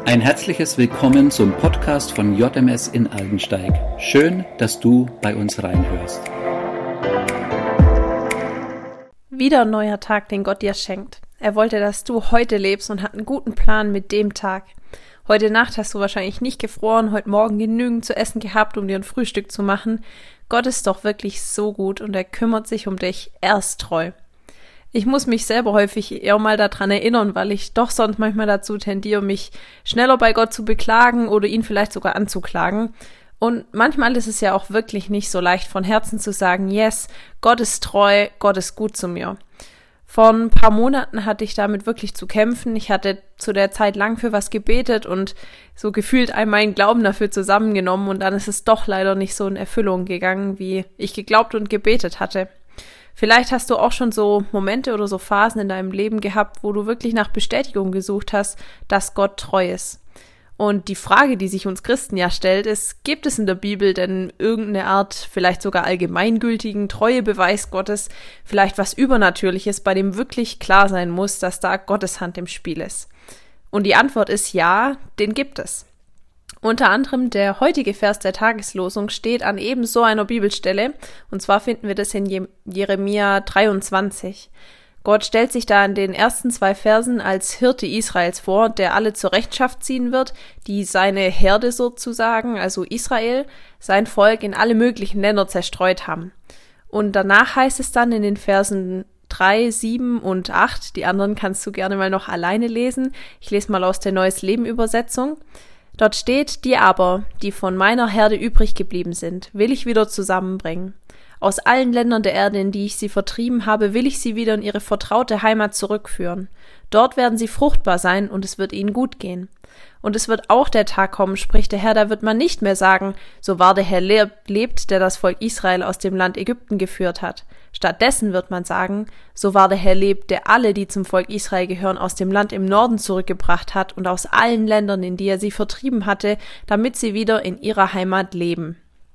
Ein herzliches Willkommen zum Podcast von JMS in Aldensteig. Schön, dass du bei uns reinhörst. Wieder ein neuer Tag, den Gott dir schenkt. Er wollte, dass du heute lebst und hat einen guten Plan mit dem Tag. Heute Nacht hast du wahrscheinlich nicht gefroren, heute Morgen genügend zu essen gehabt, um dir ein Frühstück zu machen. Gott ist doch wirklich so gut und er kümmert sich um dich. Er ist treu. Ich muss mich selber häufig eher mal daran erinnern, weil ich doch sonst manchmal dazu tendiere, mich schneller bei Gott zu beklagen oder ihn vielleicht sogar anzuklagen. Und manchmal ist es ja auch wirklich nicht so leicht von Herzen zu sagen, yes, Gott ist treu, Gott ist gut zu mir. Vor ein paar Monaten hatte ich damit wirklich zu kämpfen. Ich hatte zu der Zeit lang für was gebetet und so gefühlt all meinen Glauben dafür zusammengenommen und dann ist es doch leider nicht so in Erfüllung gegangen, wie ich geglaubt und gebetet hatte. Vielleicht hast du auch schon so Momente oder so Phasen in deinem Leben gehabt, wo du wirklich nach Bestätigung gesucht hast, dass Gott treu ist. Und die Frage, die sich uns Christen ja stellt, ist, gibt es in der Bibel denn irgendeine Art, vielleicht sogar allgemeingültigen Treuebeweis Gottes, vielleicht was Übernatürliches, bei dem wirklich klar sein muss, dass da Gottes Hand im Spiel ist? Und die Antwort ist ja, den gibt es. Unter anderem der heutige Vers der Tageslosung steht an ebenso einer Bibelstelle, und zwar finden wir das in Jeremia 23. Gott stellt sich da in den ersten 2 Versen als Hirte Israels vor, der alle zur Rechenschaft ziehen wird, die seine Herde sozusagen, also Israel, sein Volk in alle möglichen Länder zerstreut haben. Und danach heißt es dann in den Versen 3, 7 und 8, die anderen kannst du gerne mal noch alleine lesen, ich lese mal aus der Neues Leben Übersetzung. Dort steht, die aber, die von meiner Herde übrig geblieben sind, will ich wieder zusammenbringen. Aus allen Ländern der Erde, in die ich sie vertrieben habe, will ich sie wieder in ihre vertraute Heimat zurückführen. Dort werden sie fruchtbar sein und es wird ihnen gut gehen. Und es wird auch der Tag kommen, spricht der Herr, da wird man nicht mehr sagen, so wahr der Herr lebt, der das Volk Israel aus dem Land Ägypten geführt hat. Stattdessen wird man sagen, so wahr der Herr lebt, der alle, die zum Volk Israel gehören, aus dem Land im Norden zurückgebracht hat und aus allen Ländern, in die er sie vertrieben hatte, damit sie wieder in ihrer Heimat leben.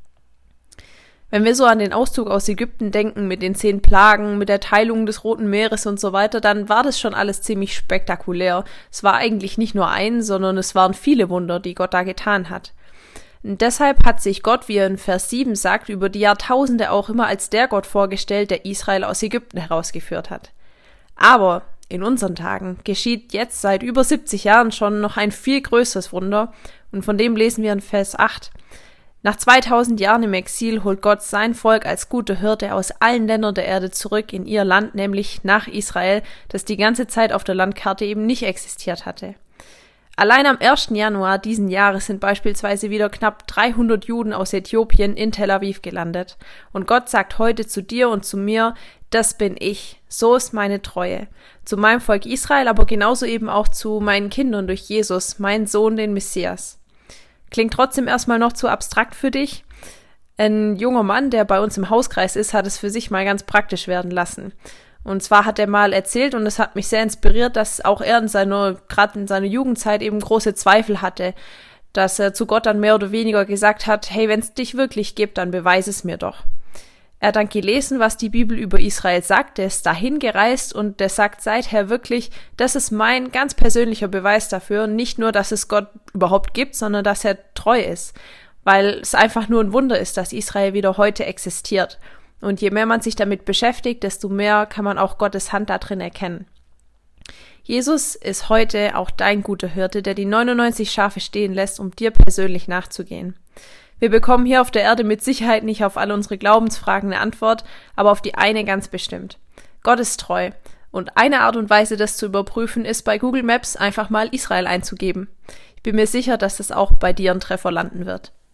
Wenn wir so an den Auszug aus Ägypten denken, mit den 10 Plagen, mit der Teilung des Roten Meeres und so weiter, dann war das schon alles ziemlich spektakulär. Es war eigentlich nicht nur ein, sondern es waren viele Wunder, die Gott da getan hat. Und deshalb hat sich Gott, wie er in Vers 7 sagt, über die Jahrtausende auch immer als der Gott vorgestellt, der Israel aus Ägypten herausgeführt hat. Aber in unseren Tagen geschieht jetzt seit über 70 Jahren schon noch ein viel größeres Wunder und von dem lesen wir in Vers 8. Nach 2000 Jahren im Exil holt Gott sein Volk als guter Hirte aus allen Ländern der Erde zurück in ihr Land, nämlich nach Israel, das die ganze Zeit auf der Landkarte eben nicht existiert hatte. Allein am 1. Januar diesen Jahres sind beispielsweise wieder knapp 300 Juden aus Äthiopien in Tel Aviv gelandet. Und Gott sagt heute zu dir und zu mir, das bin ich, so ist meine Treue. Zu meinem Volk Israel, aber genauso eben auch zu meinen Kindern durch Jesus, meinen Sohn, den Messias. Klingt trotzdem erstmal noch zu abstrakt für dich. Ein junger Mann, der bei uns im Hauskreis ist, hat es für sich mal ganz praktisch werden lassen. Und zwar hat er mal erzählt, und es hat mich sehr inspiriert, dass auch er gerade in seiner Jugendzeit eben große Zweifel hatte, dass er zu Gott dann mehr oder weniger gesagt hat, hey, wenn es dich wirklich gibt, dann beweise es mir doch. Er hat dann gelesen, was die Bibel über Israel sagt, der ist dahin gereist und der sagt seither wirklich, das ist mein ganz persönlicher Beweis dafür, nicht nur, dass es Gott überhaupt gibt, sondern dass er treu ist, weil es einfach nur ein Wunder ist, dass Israel wieder heute existiert. Und je mehr man sich damit beschäftigt, desto mehr kann man auch Gottes Hand da drin erkennen. Jesus ist heute auch dein guter Hirte, der die 99 Schafe stehen lässt, um dir persönlich nachzugehen. Wir bekommen hier auf der Erde mit Sicherheit nicht auf alle unsere Glaubensfragen eine Antwort, aber auf die eine ganz bestimmt. Gott ist treu. Und eine Art und Weise, das zu überprüfen, ist bei Google Maps einfach mal Israel einzugeben. Ich bin mir sicher, dass das auch bei dir ein Treffer landen wird.